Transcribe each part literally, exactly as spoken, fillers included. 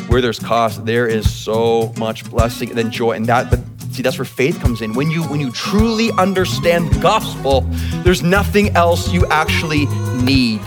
where there's cost, there is so much blessing and then joy. And that, but see, that's where faith comes in. When you when you truly understand the gospel, there's nothing else you actually need.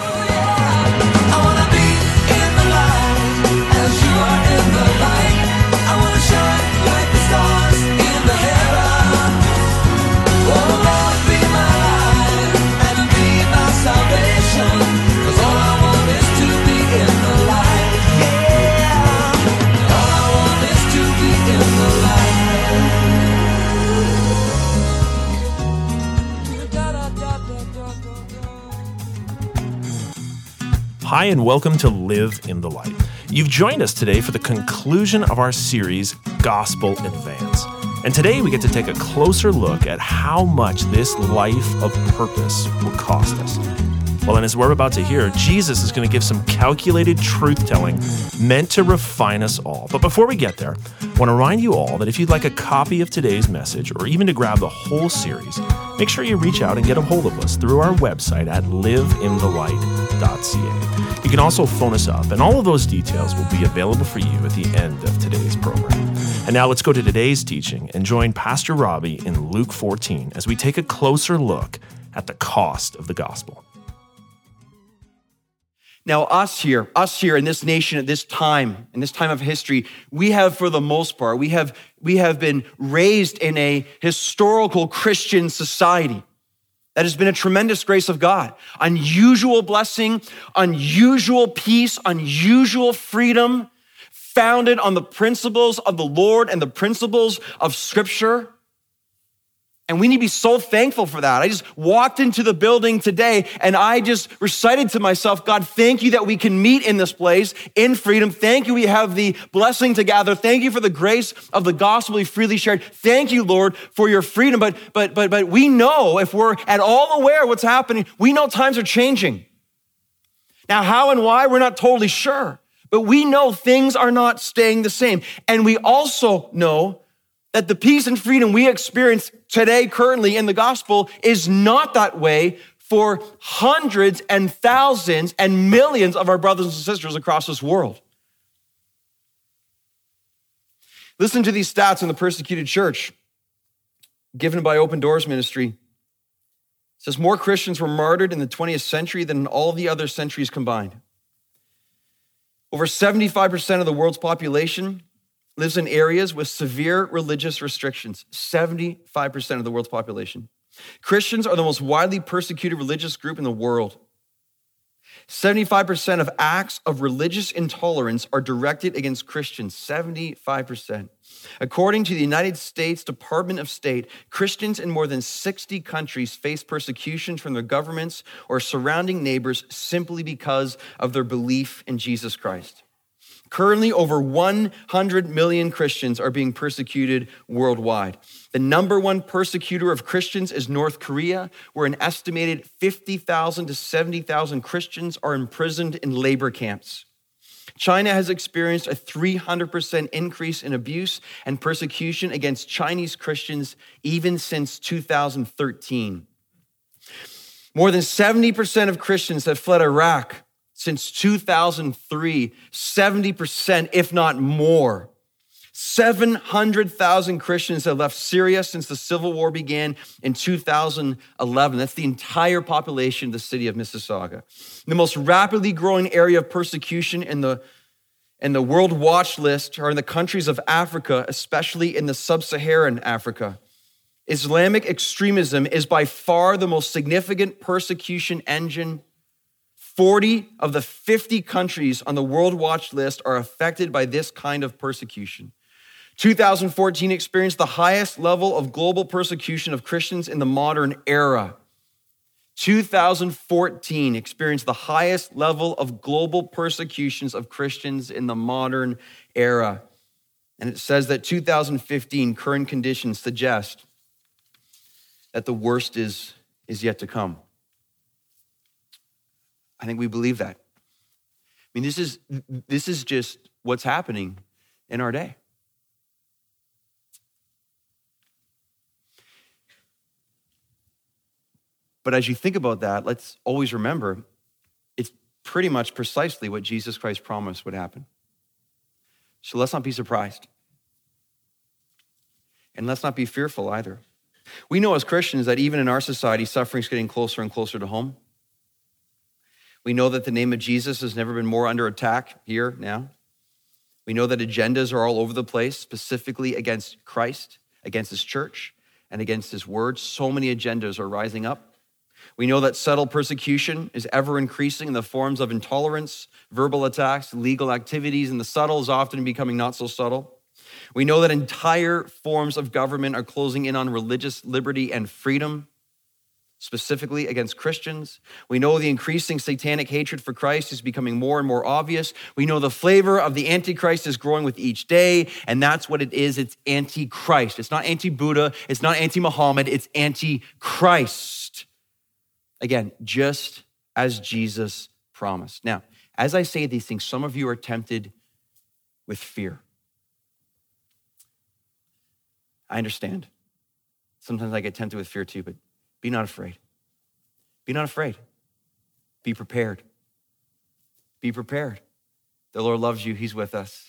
Hi, and welcome to Live in the Light. You've joined us today for the conclusion of our series, Gospel Advance. And today we get to take a closer look at how much this life of purpose will cost us. Well, and as we're about to hear, Jesus is going to give some calculated truth-telling meant to refine us all. But before we get there, I want to remind you all that if you'd like a copy of today's message, or even to grab the whole series, make sure you reach out and get a hold of us through our website at live in the light dot c a. You can also phone us up, and all of those details will be available for you at the end of today's program. And now let's go to today's teaching and join Pastor Robbie in Luke fourteen as we take a closer look at the cost of the gospel. Now, us here, us here in this nation at this time, in this time of history, we have, for the most part, we have, we have been raised in a historical Christian society. That has been a tremendous grace of God. Unusual blessing, unusual peace, unusual freedom, founded on the principles of the Lord and the principles of Scripture. And we need to be so thankful for that. I just walked into the building today and I just recited to myself, God, thank you that we can meet in this place in freedom. Thank you we have the blessing to gather. Thank you for the grace of the gospel we freely shared. Thank you, Lord, for your freedom. But but but but we know, if we're at all aware of what's happening, we know times are changing. Now, how and why, we're not totally sure. But we know things are not staying the same. And we also know that the peace and freedom we experience today, currently in the gospel, is not that way for hundreds and thousands and millions of our brothers and sisters across this world. Listen to these stats in the persecuted church given by Open Doors Ministry. It says more Christians were martyred in the twentieth century than in all the other centuries combined. Over seventy-five percent of the world's population lives in areas with severe religious restrictions, seventy-five percent of the world's population. Christians are the most widely persecuted religious group in the world. seventy-five percent of acts of religious intolerance are directed against Christians, seventy-five percent. According to the United States Department of State, Christians in more than sixty countries face persecution from their governments or surrounding neighbors simply because of their belief in Jesus Christ. Currently, over one hundred million Christians are being persecuted worldwide. The number one persecutor of Christians is North Korea, where an estimated fifty thousand to seventy thousand Christians are imprisoned in labor camps. China has experienced a three hundred percent increase in abuse and persecution against Chinese Christians even since two thousand thirteen. More than seventy percent of Christians have fled Iraq since two thousand three, seventy percent, if not more. seven hundred thousand Christians have left Syria since the civil war began in two thousand eleven. That's the entire population of the city of Mississauga. The most rapidly growing area of persecution in the, in the World Watch List are in the countries of Africa, especially in the sub-Saharan Africa. Islamic extremism is by far the most significant persecution engine. forty of the fifty countries on the World Watch List are affected by this kind of persecution. two thousand fourteen experienced the highest level of global persecution of Christians in the modern era. two thousand fourteen experienced the highest level of global persecutions of Christians in the modern era. And it says that two thousand fifteen current conditions suggest that the worst is, is yet to come. I think we believe that. I mean, this is this is just what's happening in our day. But as you think about that, let's always remember, it's pretty much precisely what Jesus Christ promised would happen. So let's not be surprised. And let's not be fearful either. We know as Christians that even in our society, suffering is getting closer and closer to home. We know that the name of Jesus has never been more under attack here now. We know that agendas are all over the place, specifically against Christ, against his church, and against his word. So many agendas are rising up. We know that subtle persecution is ever increasing in the forms of intolerance, verbal attacks, legal activities, and the subtle is often becoming not so subtle. We know that entire forms of government are closing in on religious liberty and freedom, specifically against Christians. We know the increasing satanic hatred for Christ is becoming more and more obvious. We know the flavor of the Antichrist is growing with each day, and that's what it is. It's anti-Christ. It's not anti-Buddha. It's not anti-Muhammad. It's anti-Christ. Again, just as Jesus promised. Now, as I say these things, some of you are tempted with fear. I understand. Sometimes I get tempted with fear too, but be not afraid. Be not afraid. Be prepared. Be prepared. The Lord loves you. He's with us.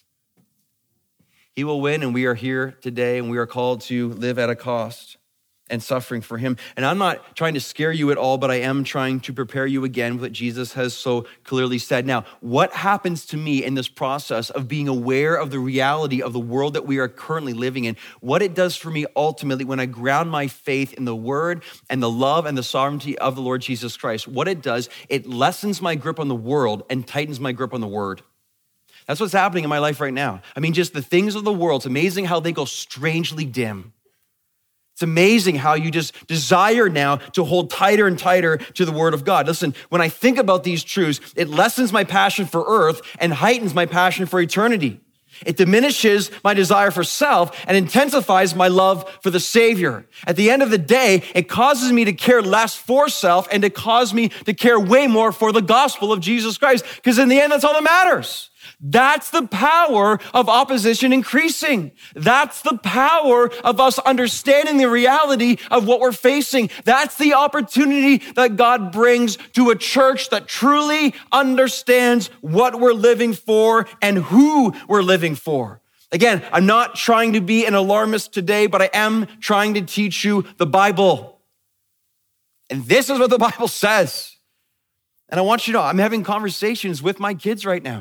He will win, and we are here today, and we are called to live at a cost and suffering for him. And I'm not trying to scare you at all, but I am trying to prepare you again with what Jesus has so clearly said. Now, what happens to me in this process of being aware of the reality of the world that we are currently living in, what it does for me ultimately when I ground my faith in the word and the love and the sovereignty of the Lord Jesus Christ, what it does, it lessens my grip on the world and tightens my grip on the word. That's what's happening in my life right now. I mean, just the things of the world, it's amazing how they go strangely dim. It's amazing how you just desire now to hold tighter and tighter to the word of God. Listen, when I think about these truths, it lessens my passion for earth and heightens my passion for eternity. It diminishes my desire for self and intensifies my love for the Savior. At the end of the day, it causes me to care less for self and it causes me to care way more for the gospel of Jesus Christ, because in the end, that's all that matters. That's the power of opposition increasing. That's the power of us understanding the reality of what we're facing. That's the opportunity that God brings to a church that truly understands what we're living for and who we're living for. Again, I'm not trying to be an alarmist today, but I am trying to teach you the Bible. And this is what the Bible says. And I want you to know, I'm having conversations with my kids right now.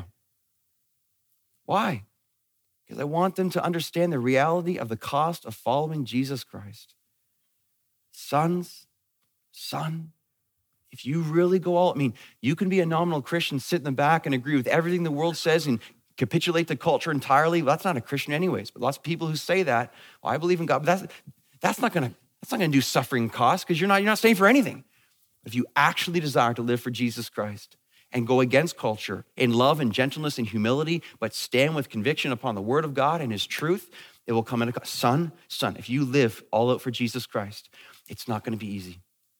Why? Because I want them to understand the reality of the cost of following Jesus Christ. Sons, son, if you really go all, I mean, you can be a nominal Christian, sit in the back and agree with everything the world says and capitulate to culture entirely. Well, that's not a Christian anyways, but lots of people who say that, well, I believe in God, but that's, that's not gonna, that's not gonna do suffering costs because you're not, you're not staying for anything. If you actually desire to live for Jesus Christ, and go against culture in love and gentleness and humility, but stand with conviction upon the word of God and his truth, it will come in a son, son, if you live all out for Jesus Christ, it's not going to be easy.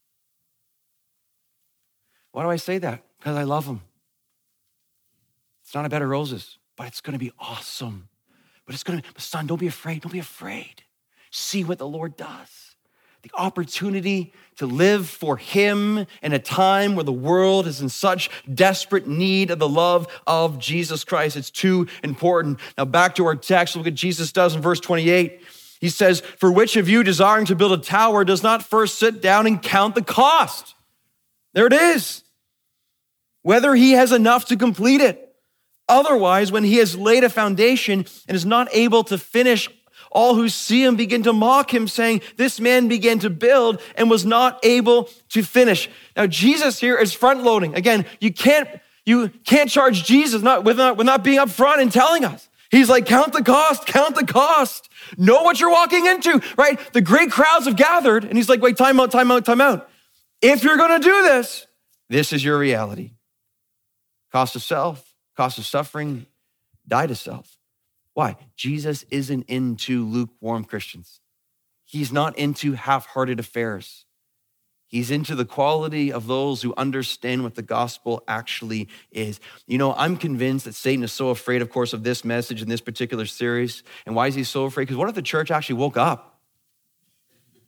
Why do I say that? Because I love him. It's not a bed of roses, but it's going to be awesome. But it's going to be, son, don't be afraid. Don't be afraid. See what the Lord does. The opportunity to live for him in a time where the world is in such desperate need of the love of Jesus Christ. It's too important. Now back to our text, look what Jesus does in verse twenty-eight. He says, for which of you desiring to build a tower does not first sit down and count the cost? There it is. Whether he has enough to complete it. Otherwise, when he has laid a foundation and is not able to finish, all who see him begin to mock him, saying, this man began to build and was not able to finish. Now, Jesus here is front loading. Again, you can't, you can't charge Jesus not, with, not, with not being up front and telling us. He's like, count the cost, count the cost. Know what you're walking into, right? The great crowds have gathered, and he's like, wait, time out, time out, time out. If you're gonna do this, this is your reality. Cost of self, cost of suffering, die to self. Why? Jesus isn't into lukewarm Christians. He's not into half-hearted affairs. He's into the quality of those who understand what the gospel actually is. You know, I'm convinced that Satan is so afraid, of course, of this message in this particular series. And why is he so afraid? Because what if the church actually woke up?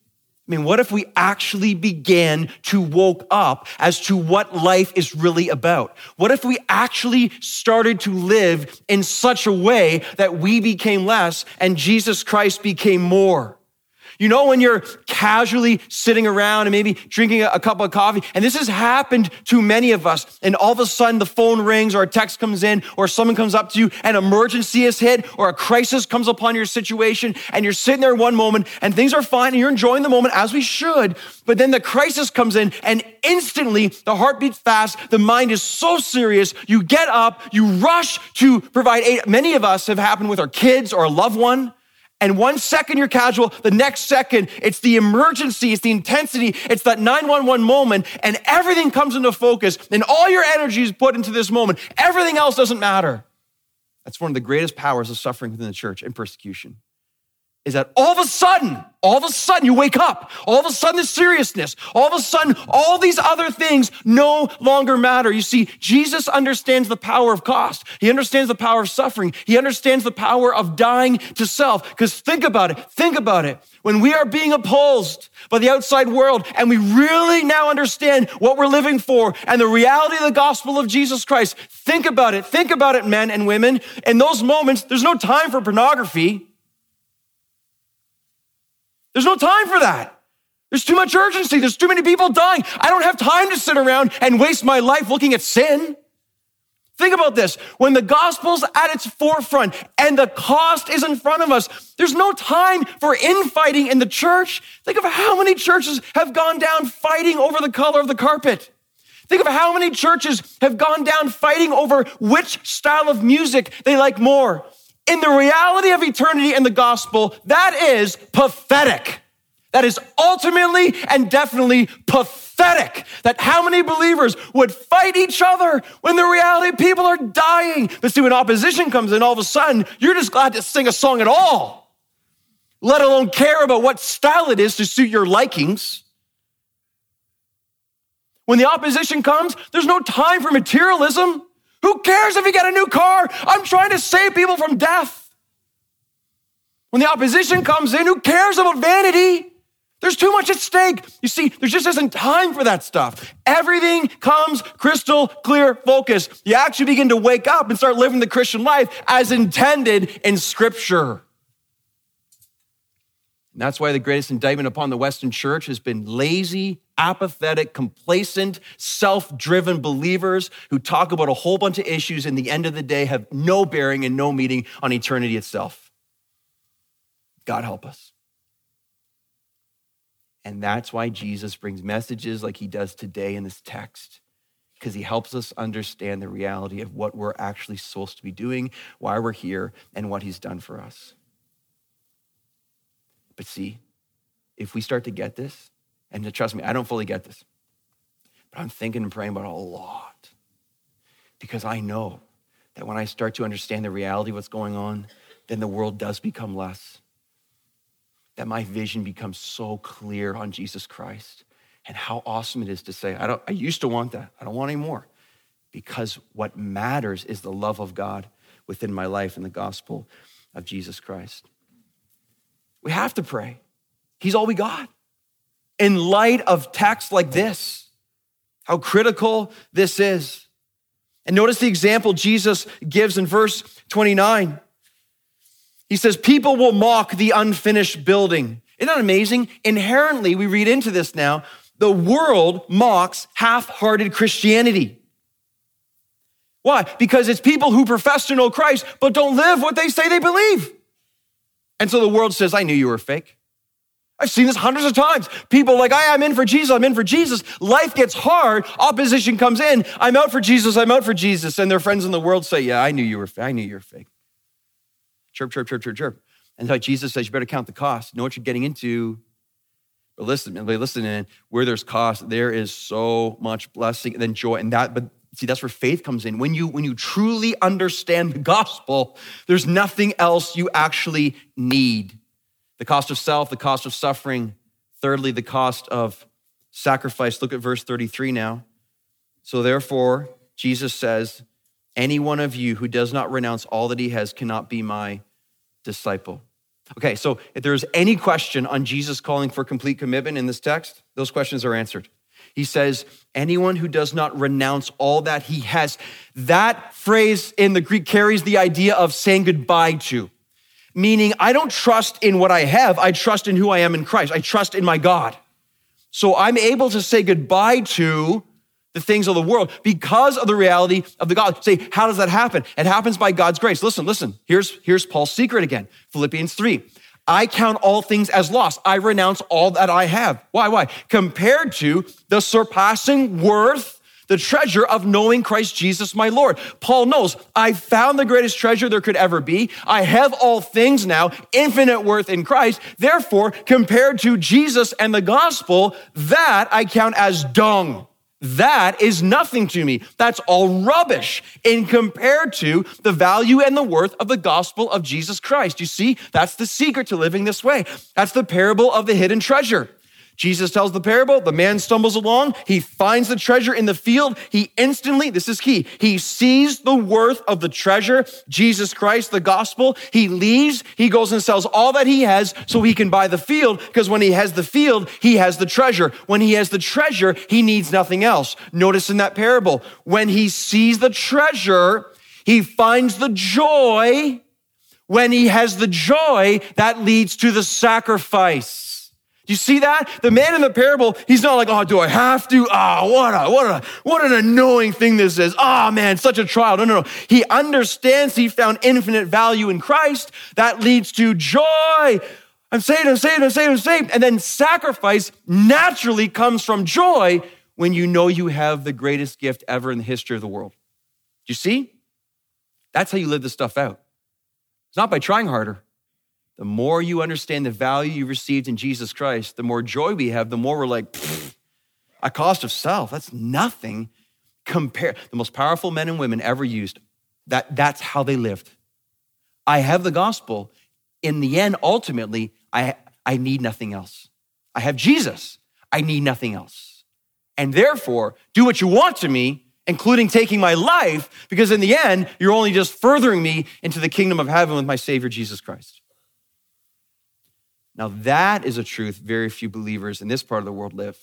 I mean, what if we actually began to woke up as to what life is really about? What if we actually started to live in such a way that we became less and Jesus Christ became more? You know, when you're casually sitting around and maybe drinking a cup of coffee, and this has happened to many of us, and all of a sudden the phone rings or a text comes in or someone comes up to you, an emergency is hit or a crisis comes upon your situation, and you're sitting there one moment and things are fine and you're enjoying the moment as we should, but then the crisis comes in and instantly the heart beats fast, the mind is so serious, you get up, you rush to provide aid. Many of us have happened with our kids or a loved one. And one second you're casual, the next second, it's the emergency, it's the intensity, it's that nine one one moment, and everything comes into focus, and all your energy is put into this moment. Everything else doesn't matter. That's one of the greatest powers of suffering within the church and persecution, is that all of a sudden, all of a sudden you wake up, all of a sudden the seriousness, all of a sudden all these other things no longer matter. You see, Jesus understands the power of cost. He understands the power of suffering. He understands the power of dying to self. Because think about it, think about it. When we are being opposed by the outside world and we really now understand what we're living for and the reality of the gospel of Jesus Christ, think about it, think about it, men and women. In those moments, there's no time for pornography. There's no time for that. There's too much urgency. There's too many people dying. I don't have time to sit around and waste my life looking at sin. Think about this. When the gospel's at its forefront and the cost is in front of us, there's no time for infighting in the church. Think of how many churches have gone down fighting over the color of the carpet. Think of how many churches have gone down fighting over which style of music they like more. In the reality of eternity and the gospel, that is pathetic. That is ultimately and definitely pathetic. That how many believers would fight each other when the reality people are dying. But see, when opposition comes in, all of a sudden, you're just glad to sing a song at all, let alone care about what style it is to suit your likings. When the opposition comes, there's no time for materialism. Who cares if you get a new car? I'm trying to save people from death. When the opposition comes in, who cares about vanity? There's too much at stake. You see, there just isn't time for that stuff. Everything comes crystal clear focus. You actually begin to wake up and start living the Christian life as intended in Scripture. And that's why the greatest indictment upon the Western church has been lazy, apathetic, complacent, self-driven believers who talk about a whole bunch of issues and at the end of the day have no bearing and no meaning on eternity itself. God help us. And that's why Jesus brings messages like he does today in this text, because he helps us understand the reality of what we're actually supposed to be doing, why we're here, and what he's done for us. But see, if we start to get this, and trust me, I don't fully get this, but I'm thinking and praying about it a lot, because I know that when I start to understand the reality of what's going on, then the world does become less. That my vision becomes so clear on Jesus Christ and how awesome it is to say, I don't, I used to want that. I don't want any more, because what matters is the love of God within my life and the gospel of Jesus Christ. We have to pray. He's all we got. In light of texts like this, how critical this is. And notice the example Jesus gives in verse twenty-nine. He says, people will mock the unfinished building. Isn't that amazing? Inherently, we read into this now, the world mocks half-hearted Christianity. Why? Because it's people who profess to know Christ, but don't live what they say they believe. And so the world says, I knew you were fake. I've seen this hundreds of times. People are like, I am in for Jesus, I'm in for Jesus. Life gets hard, opposition comes in, I'm out for Jesus, I'm out for Jesus. And their friends in the world say, yeah, I knew you were fake, I knew you were fake. Chirp, chirp, chirp, chirp, chirp. And like Jesus says, you better count the cost, know what you're getting into. But listen, listen, and where there's cost, there is so much blessing and then joy. And that, but see, that's where faith comes in. When you, when you truly understand the gospel, there's nothing else you actually need. The cost of self, the cost of suffering. Thirdly, the cost of sacrifice. Look at verse thirty-three now. So therefore, Jesus says, any one of you who does not renounce all that he has cannot be my disciple. Okay, so if there's any question on Jesus calling for complete commitment in this text, those questions are answered. He says, anyone who does not renounce all that he has. That phrase in the Greek carries the idea of saying goodbye to, meaning I don't trust in what I have, I trust in who I am in Christ. I trust in my God. So I'm able to say goodbye to the things of the world because of the reality of the God. Say, how does that happen? It happens by God's grace. Listen, listen, here's, here's Paul's secret again. Philippians three. I count all things as loss. I renounce all that I have. Why, why? Compared to the surpassing worth, the treasure of knowing Christ Jesus, my Lord. Paul knows, I found the greatest treasure there could ever be. I have all things now, infinite worth in Christ. Therefore, compared to Jesus and the gospel, that I count as dung. That is nothing to me. That's all rubbish in compared to the value and the worth of the gospel of Jesus Christ. You see, that's the secret to living this way. That's the parable of the hidden treasure. Jesus tells the parable, the man stumbles along, he finds the treasure in the field, he instantly, this is key, he sees the worth of the treasure, Jesus Christ, the gospel, he leaves, he goes and sells all that he has so he can buy the field, because when he has the field, he has the treasure. When he has the treasure, he needs nothing else. Notice in that parable, when he sees the treasure, he finds the joy. When he has the joy, that leads to the sacrifice. You see that? The man in the parable, he's not like, oh, do I have to? Oh, what a, what a, what an annoying thing this is. Oh man, such a trial. No, no, no. He understands he found infinite value in Christ. That leads to joy. I'm saved, I'm saved, I'm saved, I'm saved. And then sacrifice naturally comes from joy when you know you have the greatest gift ever in the history of the world. Do you see? That's how you live this stuff out. It's not by trying harder. The more you understand the value you received in Jesus Christ, the more joy we have, the more we're like, a cost of self, that's nothing. Compare the most powerful men and women ever used. That, that's how they lived. I have the gospel. In the end, ultimately, I, I need nothing else. I have Jesus. I need nothing else. And therefore, do what you want to me, including taking my life, because in the end, you're only just furthering me into the kingdom of heaven with my Savior, Jesus Christ. Now that is a truth very few believers in this part of the world live.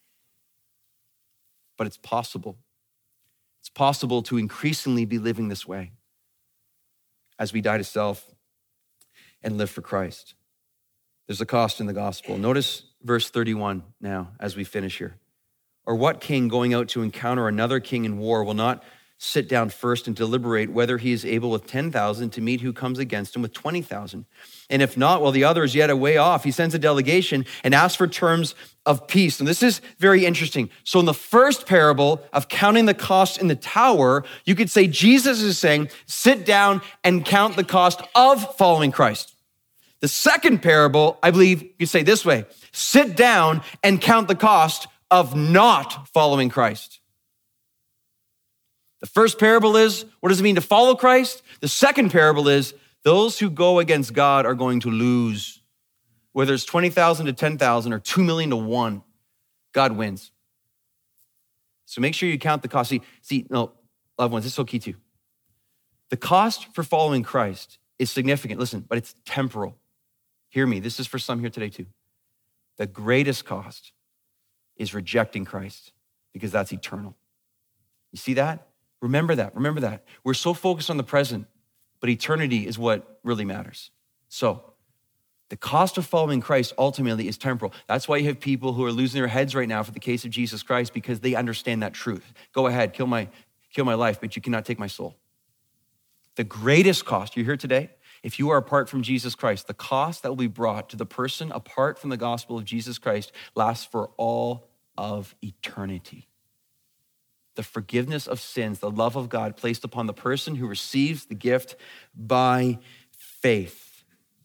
But it's possible. It's possible to increasingly be living this way as we die to self and live for Christ. There's a cost in the gospel. Notice verse thirty-one now as we finish here. Or what king going out to encounter another king in war will not sit down first and deliberate whether he is able with ten thousand to meet who comes against him with twenty thousand. And if not, while the other is yet a way off, he sends a delegation and asks for terms of peace. And this is very interesting. So in the first parable of counting the cost in the tower, you could say Jesus is saying, sit down and count the cost of following Christ. The second parable, I believe you could say this way, sit down and count the cost of not following Christ. The first parable is, what does it mean to follow Christ? The second parable is, those who go against God are going to lose. Whether it's twenty thousand to ten thousand or two million to one, God wins. So make sure you count the cost. See, see, no, loved ones, this is so key too. The cost for following Christ is significant, listen, but it's temporal. Hear me, this is for some here today too. The greatest cost is rejecting Christ because that's eternal. You see that? Remember that, remember that. We're so focused on the present, but eternity is what really matters. So the cost of following Christ ultimately is temporal. That's why you have people who are losing their heads right now for the case of Jesus Christ because they understand that truth. Go ahead, kill my, kill my life, but you cannot take my soul. The greatest cost, you hear today, if you are apart from Jesus Christ, the cost that will be brought to the person apart from the gospel of Jesus Christ lasts for all of eternity. The forgiveness of sins, the love of God placed upon the person who receives the gift by faith.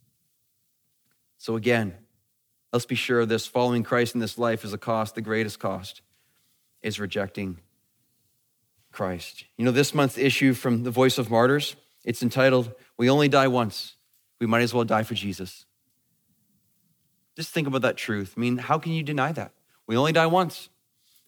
So again, let's be sure this following Christ in this life is a cost. The greatest cost is rejecting Christ. You know, this month's issue from the Voice of Martyrs, it's entitled, We Only Die Once. We might as well die for Jesus. Just think about that truth. I mean, how can you deny that? We only die once.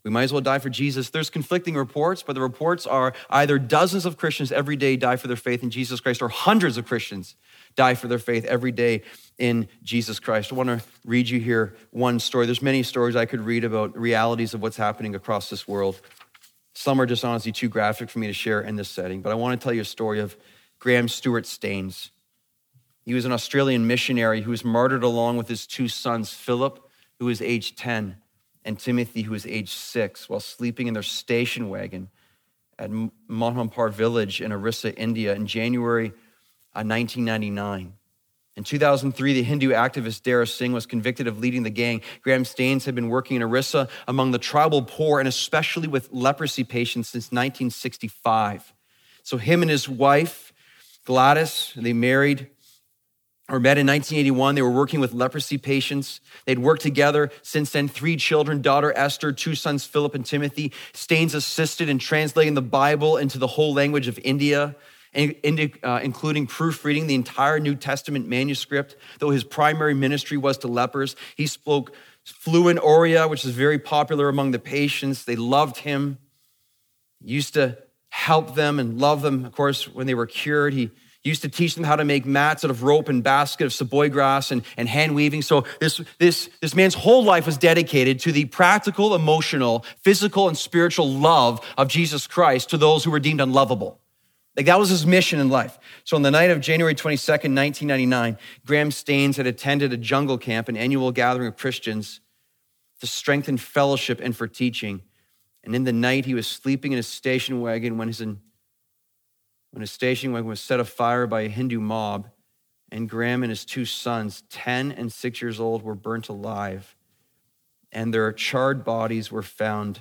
We might as well die for Jesus. There's conflicting reports, but the reports are either dozens of Christians every day die for their faith in Jesus Christ, or hundreds of Christians die for their faith every day in Jesus Christ. I want to read you here one story. There's many stories I could read about realities of what's happening across this world. Some are just honestly too graphic for me to share in this setting, but I want to tell you a story of Graham Stewart Staines. He was an Australian missionary who was martyred along with his two sons, Philip, who was age ten, and Timothy, who was age six, while sleeping in their station wagon at Monhampar village in Orissa, India in January of nineteen ninety-nine. In two thousand three, the Hindu activist Dara Singh was convicted of leading the gang. Graham Staines had been working in Orissa among the tribal poor and especially with leprosy patients since nineteen sixty-five. So him and his wife, Gladys, they married or met in nineteen eighty-one. They were working with leprosy patients. They'd worked together since then. Three children, daughter Esther, two sons, Philip and Timothy. Staines assisted in translating the Bible into the whole language of India, uh, including proofreading the entire New Testament manuscript, though his primary ministry was to lepers. He spoke fluent Oriya, which is very popular among the patients. They loved him. He used to help them and love them, of course, when they were cured. He He used to teach them how to make mats out of rope and basket of saboy grass and, and hand weaving. So this, this, this man's whole life was dedicated to the practical, emotional, physical, and spiritual love of Jesus Christ to those who were deemed unlovable. Like that was his mission in life. So on the night of January twenty-second, nineteen ninety-nine, Graham Staines had attended a jungle camp, an annual gathering of Christians to strengthen fellowship and for teaching. And in the night, he was sleeping in his station wagon when his when his station wagon was set afire by a Hindu mob, and Graham and his two sons, ten and six years old, were burnt alive, and their charred bodies were found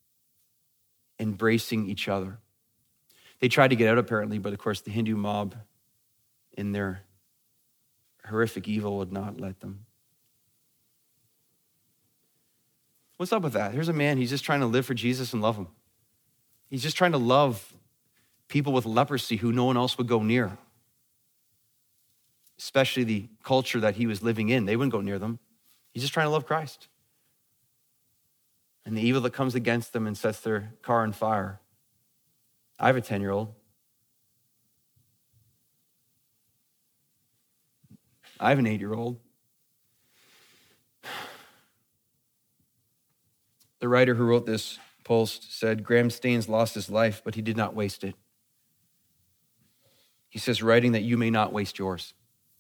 embracing each other. They tried to get out, apparently, but of course the Hindu mob, in their horrific evil, would not let them. What's up with that? Here's a man, he's just trying to live for Jesus and love him. He's just trying to love people with leprosy who no one else would go near, especially the culture that he was living in. They wouldn't go near them. He's just trying to love Christ. And the evil that comes against them and sets their car on fire. I have a ten-year-old. I have an eight-year-old. The writer who wrote this post said, Graham Staines lost his life, but he did not waste it. He says, writing that you may not waste yours.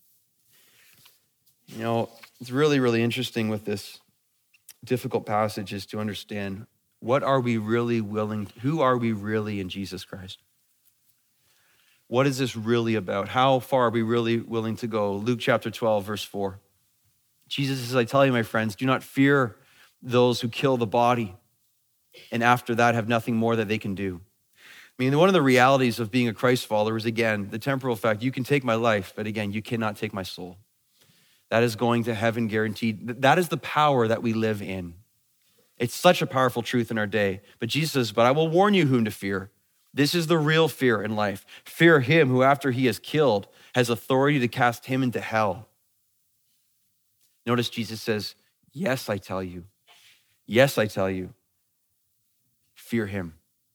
You know, it's really, really interesting with this difficult passage is to understand what are we really willing, who are we really in Jesus Christ? What is this really about? How far are we really willing to go? Luke chapter twelve, verse four. Jesus says, I tell you, my friends, do not fear those who kill the body, and after that have nothing more that they can do. I mean, one of the realities of being a Christ follower is, again, the temporal fact, you can take my life, but again, you cannot take my soul. That is going to heaven guaranteed. That is the power that we live in. It's such a powerful truth in our day. But Jesus says, but I will warn you whom to fear. This is the real fear in life. Fear him who, after he is killed, has authority to cast him into hell. Notice Jesus says, yes, I tell you. Yes, I tell you. Fear him.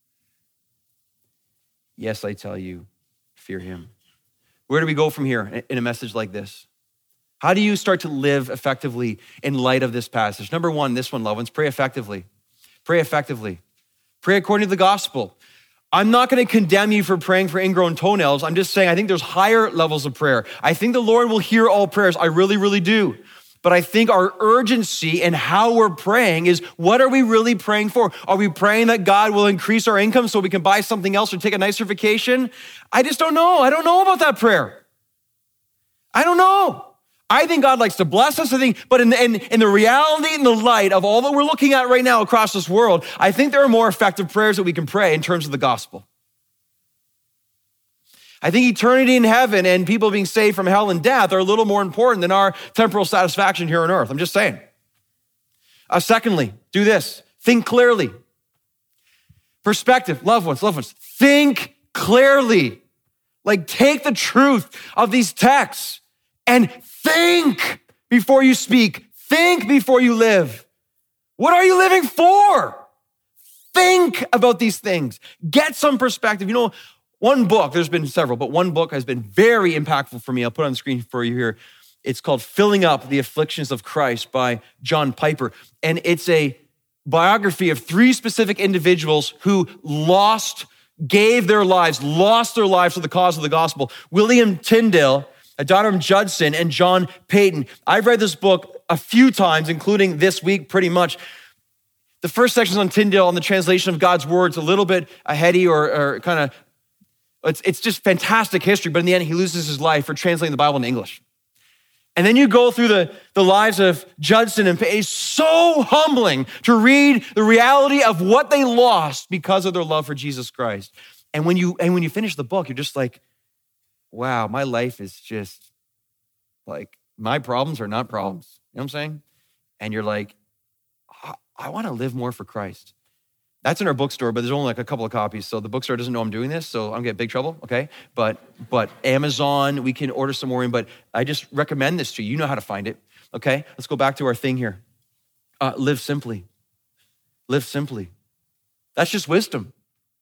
Yes, I tell you, fear him. Where do we go from here in a message like this? How do you start to live effectively in light of this passage? Number one, this one, loved ones, pray effectively. Pray effectively. Pray according to the gospel. I'm not going to condemn you for praying for ingrown toenails. I'm just saying I think there's higher levels of prayer. I think the Lord will hear all prayers. I really, really do. But I think our urgency and how we're praying is, what are we really praying for? Are we praying that God will increase our income so we can buy something else or take a nicer vacation? I just don't know. I don't know about that prayer. I don't know. I think God likes to bless us. I think, but in the, in, in the reality, in the light of all that we're looking at right now across this world, I think there are more effective prayers that we can pray in terms of the gospel. I think eternity in heaven and people being saved from hell and death are a little more important than our temporal satisfaction here on earth. I'm just saying. Uh, secondly, do this. Think clearly. Perspective, loved ones, loved ones. Think clearly. Like, take the truth of these texts and think before you speak. Think before you live. What are you living for? think about these things. Get some perspective. You know, one book, there's been several, but one book has been very impactful for me. I'll put it on the screen for you here. It's called Filling Up the Afflictions of Christ by John Piper. And it's a biography of three specific individuals who lost, gave their lives, lost their lives for the cause of the gospel. William Tyndale, Adoniram Judson, and John Paton. I've read this book a few times, including this week pretty much. The first section is on Tyndale, on the translation of God's words, a little bit heady or, or kind of, it's, it's just fantastic history, but in the end, he loses his life for translating the Bible into English. And then you go through the, the lives of Judson and Paton. It's so humbling to read the reality of what they lost because of their love for Jesus Christ. And when you and when you finish the book, you're just like, wow, my life is just like, my problems are not problems. You know what I'm saying? And you're like, I, I want to live more for Christ. That's in our bookstore, but there's only like a couple of copies. So the bookstore doesn't know I'm doing this, so I'm gonna get big trouble, okay? But but Amazon, we can order some more in, but I just recommend this to you. You know how to find it, okay? Let's go back to our thing here. Uh, live simply. Live simply. That's just wisdom.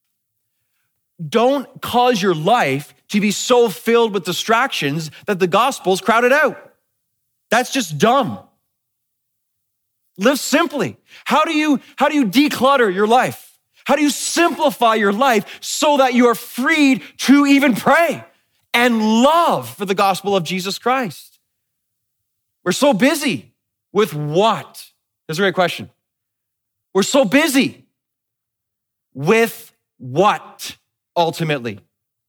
Don't cause your life to be so filled with distractions that the gospel's crowded out. That's just dumb. Live simply. How do you, how do you declutter your life? How do you simplify your life so that you are freed to even pray and love for the gospel of Jesus Christ? We're so busy with what? That's a great question. We're so busy with what ultimately?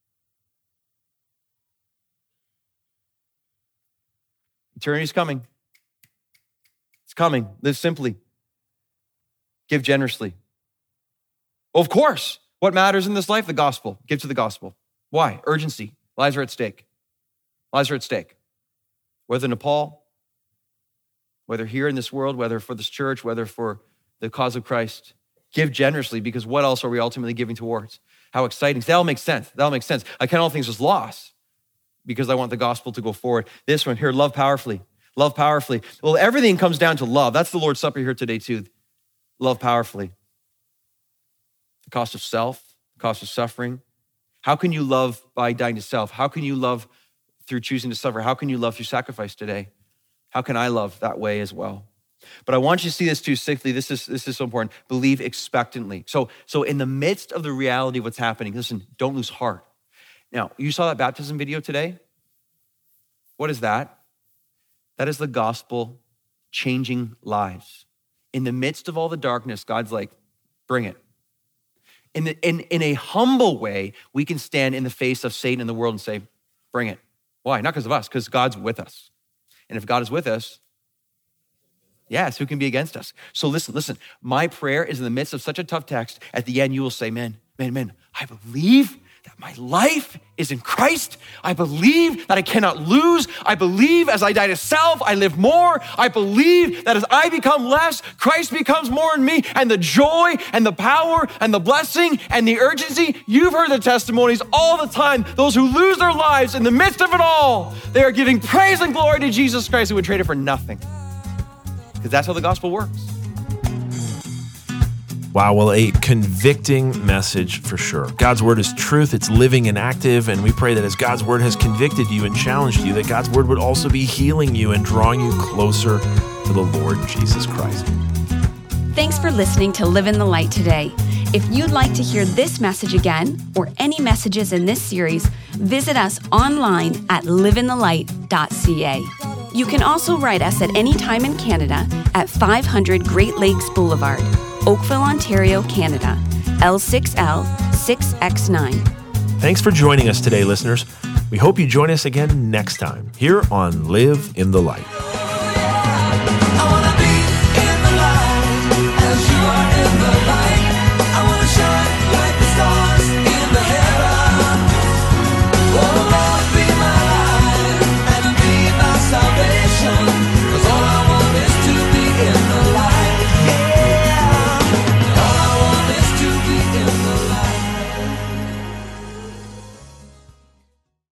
Eternity's coming. It's coming. Live simply. Give generously. Well, of course, what matters in this life? The gospel. Give to the gospel. Why? Urgency. Lives are at stake. Lives are at stake. Whether Nepal, whether here in this world, whether for this church, whether for the cause of Christ, give generously, because what else are we ultimately giving towards? How exciting. That'll make sense. That'll make sense. I count all things as loss because I want the gospel to go forward. This one here, love powerfully. Love powerfully. Well, everything comes down to love. That's the Lord's Supper here today too. Love powerfully. The cost of self, the cost of suffering. How can you love by dying to self? How can you love through choosing to suffer? How can you love through sacrifice today? How can I love that way as well? But I want you to see this too, sixthly. This is, this is so important. Believe expectantly. So, so in the midst of the reality of what's happening, listen, don't lose heart. Now, you saw that baptism video today? What is that? That is the gospel changing lives. In the midst of all the darkness, God's like, bring it. In, the, in, in a humble way, we can stand in the face of Satan and the world and say, bring it. Why? Not because of us, because God's with us. And if God is with us, yes, who can be against us? So listen, listen, my prayer is in the midst of such a tough text, at the end you will say, man, man, man, I believe that my life is in Christ. I believe that I cannot lose. I believe as I die to self, I live more. I believe that as I become less, Christ becomes more in me. And the joy and the power and the blessing and the urgency, you've heard the testimonies all the time. Those who lose their lives in the midst of it all, they are giving praise and glory to Jesus Christ who would trade it for nothing. Because that's how the gospel works. Wow, well, a convicting message for sure. God's word is truth, it's living and active, and we pray that as God's word has convicted you and challenged you, that God's word would also be healing you and drawing you closer to the Lord Jesus Christ. Thanks for listening to Live in the Light today. If you'd like to hear this message again, or any messages in this series, visit us online at live in the light dot c a. You can also write us at any time in Canada at five hundred Great Lakes Boulevard, Oakville, Ontario, Canada, L six L six X nine. Thanks for joining us today, listeners. We hope you join us again next time here on Live in the Light.